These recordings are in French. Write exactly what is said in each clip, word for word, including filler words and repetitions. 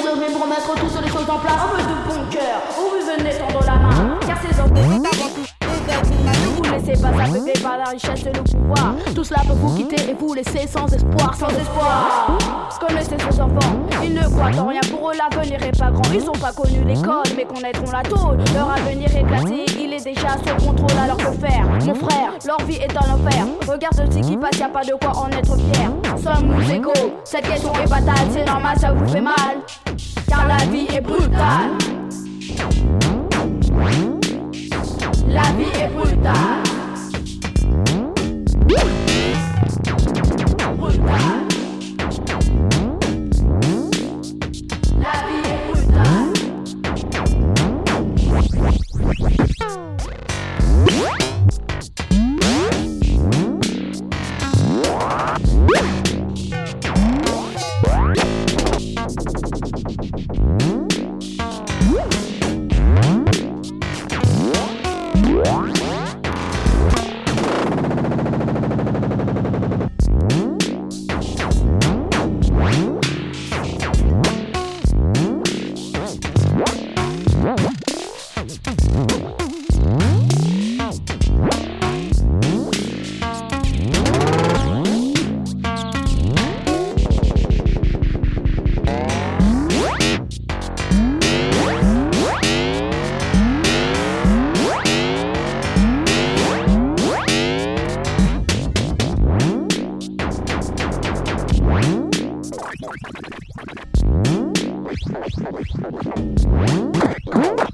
sauver pour mettre toutes les choses en place. Un peu de bon cœur, où vous venez tendre la main. Car ces hommes c'est avant tout des êtres humains. Ne vous laissez pas aveugler par la richesse et le pouvoir. Tout cela peut vous quitter et vous laisser sans espoir, sans espoir. Connaissez ces enfants, ils ne croient en rien. Pour eux l'avenir est pas grand, ils ont pas connu l'école mais connaîtront la tôle. Leur avenir est glacé, il est déjà sous contrôle. Alors que faire, mon frère, leur vie est dans l'enfer. Regarde ce qui passe, y'a pas de quoi en être fier. Sommes-nous égaux? Cette question est fatale, c'est normal, ça vous fait mal. Car la vie est brutale. La vie est brutale. Brutale. La vie est brutale.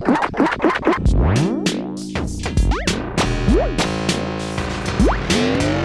Yeah.